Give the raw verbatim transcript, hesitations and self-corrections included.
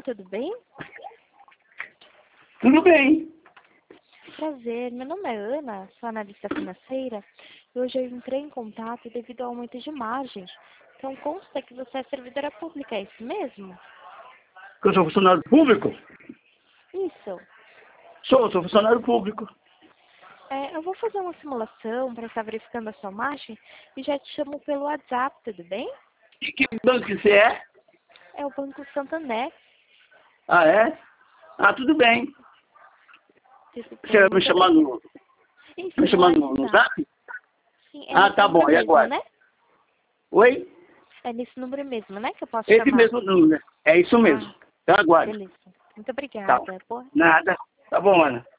tudo bem? Tudo bem. Prazer, meu nome é Ana, sou analista financeira e hoje eu entrei em contato devido ao aumento de margem. Então consta que você é servidora pública, é isso mesmo? Que eu sou funcionário público? Isso. Sou, sou funcionário público. É, eu vou fazer uma simulação para estar verificando a sua margem e já te chamo pelo WhatsApp, tudo bem? E que banco que você é? É o Banco Santander. Ah, é? Ah, tudo bem. Tudo Você bem, vai me muito chamar obrigada. no, Isso, me no chamar no, no WhatsApp. zap? Sim, é Ah, nesse tá número bom, e mesmo, agora? né? Oi? É nesse número mesmo, né, que eu posso Esse chamar? mesmo número, né? É isso mesmo. Ah, Eu aguardo. beleza. Muito Tá. obrigada. Boa Nada. Tá bom, Ana.